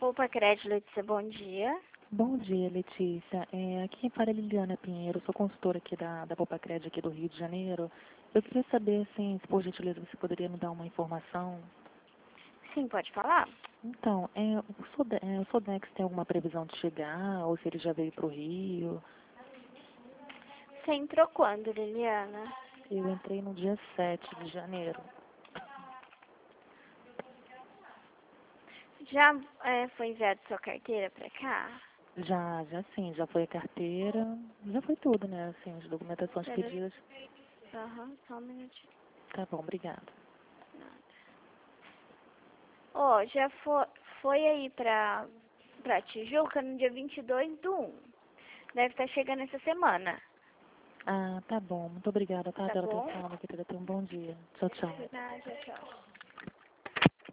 Opa, Crédito, Letícia, bom dia. Bom dia, Letícia. Aqui quem fala é Liliana Pinheiro, sou consultora aqui da Popacred aqui do Rio de Janeiro. Eu queria saber, assim, se por gentileza você poderia me dar uma informação. Sim, pode falar? Então, o Sodex tem alguma previsão de chegar, ou se ele já veio para o Rio? Você entrou quando, Liliana? Eu entrei no dia 7 de janeiro. Já foi enviado sua carteira pra cá? Já sim, já foi a carteira, já foi tudo, né, assim, as documentações Pera- pedidas. Aham, só um minutinho. Tá bom, obrigada. Nada. Ó, já foi aí pra Tijuca no dia 22/1. Deve estar chegando essa semana. Ah, tá bom, muito obrigada, tá, Tá pela bom? atenção, minha querida, tenha um bom dia. Tchau, tchau. De nada, tchau.